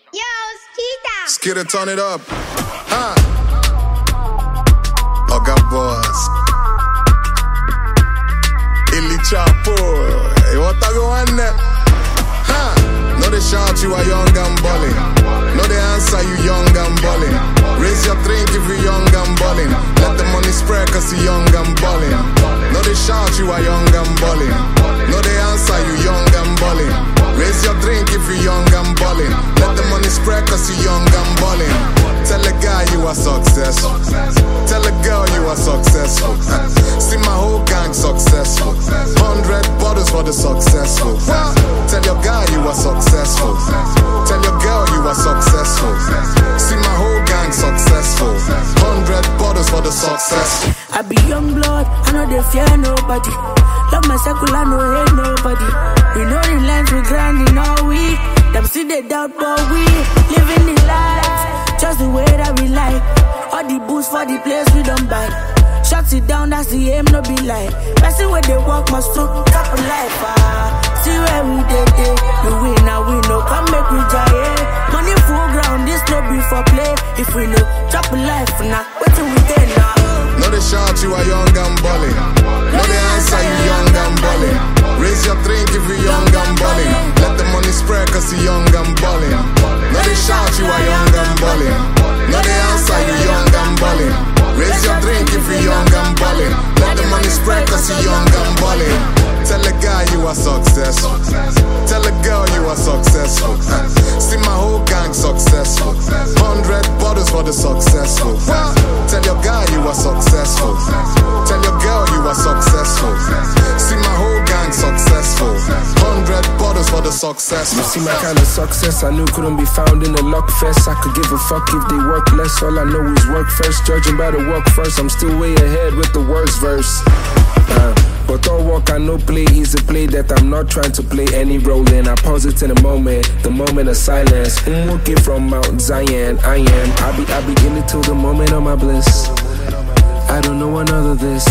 Yo, Skeeter. Skeeter, turn it up. Huh? Oga Boss. Illy Chapo. Hey, what are you on there? Huh? No, they shout you are young and balling. No, they answer you young and balling. Raise your drink if you young and balling. Let the money spread cause you young and balling. No, they shout you are young and balling. No, they answer you young and balling. Raise your drink if you young and balling. Let the money spread cause you young and balling. Tell a guy you are successful. Tell a girl you are successful. See my whole gang successful. 100 bottles for the successful. Tell your guy you are successful. Tell your girl you are successful. See my whole gang successful. 100 bottles for the successful. I be young blood, I know they fear nobody. Love my circle, I know hate nobody. We know the lines, we grinding all week. Them see they doubt, but we living the life just the way that we like. All the booze for the place we don't buy. Shut it down, that's the aim, no be lie. Passing where they walk must through top of life. See where we did. We win, now we know. Come make we giant. Money full ground, this no be for play. If we know, drop a life now. Wait till we get now. No, they shout you are young and balling. No, they answer you young and balling. Raise your drink if you young and balling. Let the money spread cause you young and balling. No, they shout you are young and balling. No, they answer you young and balling. Raise your drink if you young and balling. Let the money spread cause you young and balling. Tell a guy you are successful. Tell a girl you are successful. See my whole gang successful. 100 bottles for the successful. Tell your guy you are successful. Tell your girl you are successful. See my whole gang successful. 100 bottles for the successful. You see my kind of success I knew couldn't be found in a luck fest. I could give a fuck if they work less. All I know is work first. Judging by the work first, I'm still way ahead with the worst verse. But all work I know play is a play that I'm not trying to play any role in. I pause it in a moment, the moment of silence. I'm walking from Mount Zion, I am. I begin it till the moment of my bliss. I don't know another this.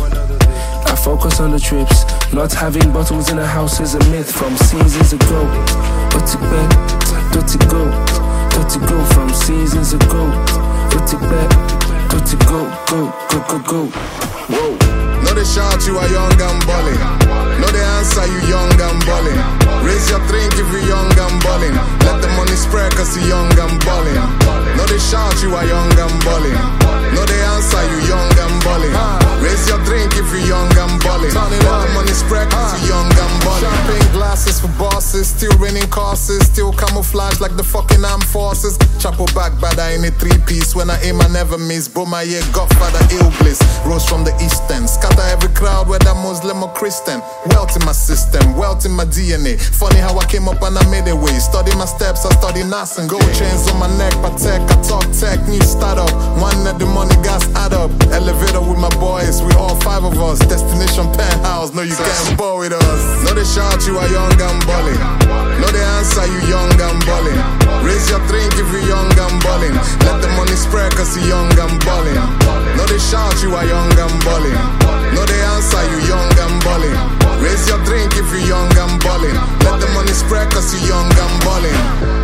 I focus on the trips. Not having bottles in the house is a myth from seasons ago. But it back, don't it go from seasons ago. But it back, don't it go. Whoa. No, they shout you are young and balling. No, they answer you young and balling. Raise your drink if you young and balling. Let the money spread cause you young and balling. No, they shout you are young and balling. No, they answer you young and balling. Raise your drink if you young and balling. Let the money spread cause you young and balling. Champagne glasses for bosses. Still raining courses. Still camouflage like the fucking armed forces. Chapo back bada in a 3-piece. When I aim I never miss. Bro my yeah godfather ill bliss. Rose from the east end. Scatter every crowd whether Muslim or Christian. Wealth in my system, wealth in my DNA. Funny how I came up and I made a way. Study my steps, I study Nas and gold chains on my neck. Patek, I talk tech, new startup. One of the money gas add up. Elevator with my boys, we all 5 of us. Destination penthouse, no you can't bore with us. No they shout you are young and balling. No they answer you young and balling. Raise your drink if you young and balling. Let the money spread cause you young and balling. No they shout you are young and balling. No they answer you young and balling. Raise your drink if you young and balling. Let the money spread cause you young and balling.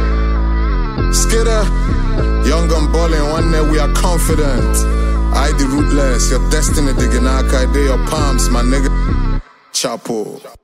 Skeeter, young and balling, one day we are confident. I the rootless, your destiny digging out, your palms, my nigga. Chapo.